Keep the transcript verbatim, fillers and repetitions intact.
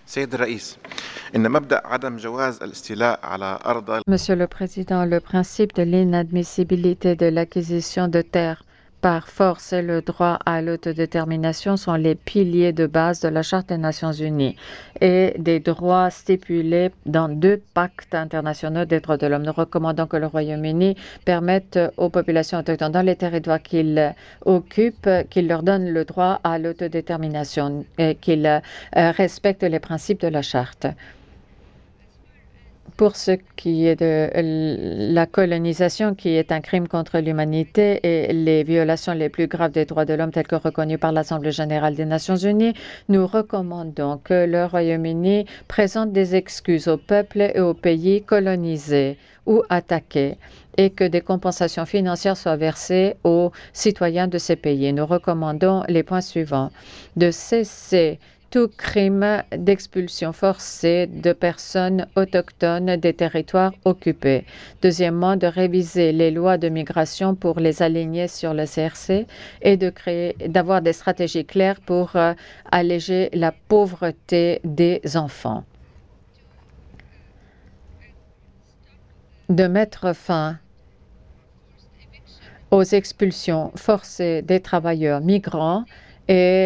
سيد الرئيس، إن مبدأ عدم جواز الاستيلاء على أرض Monsieur le Président, le principe de l'inadmissibilité de l'acquisition de terres par force et le droit à l'autodétermination sont les piliers de base de la Charte des Nations Unies et des droits stipulés dans deux pactes internationaux des droits de l'homme. Nous recommandons que le Royaume-Uni permette aux populations autochtones dans les territoires qu'il occupe, qu'il leur donne le droit à l'autodétermination et qu'il euh, respecte les principes de la Charte. Pour ce qui est de la colonisation, qui est un crime contre l'humanité et les violations les plus graves des droits de l'homme telles que reconnues par l'Assemblée générale des Nations unies, nous recommandons que le Royaume-Uni présente des excuses au peuple et aux pays colonisés ou attaqués et que des compensations financières soient versées aux citoyens de ces pays. Nous recommandons les points suivants: de cesser tout crime d'expulsion forcée de personnes autochtones des territoires occupés. Deuxièmement, de réviser les lois de migration pour les aligner sur le C R C et de créer, d'avoir des stratégies claires pour euh, alléger la pauvreté des enfants. De mettre fin aux expulsions forcées des travailleurs migrants et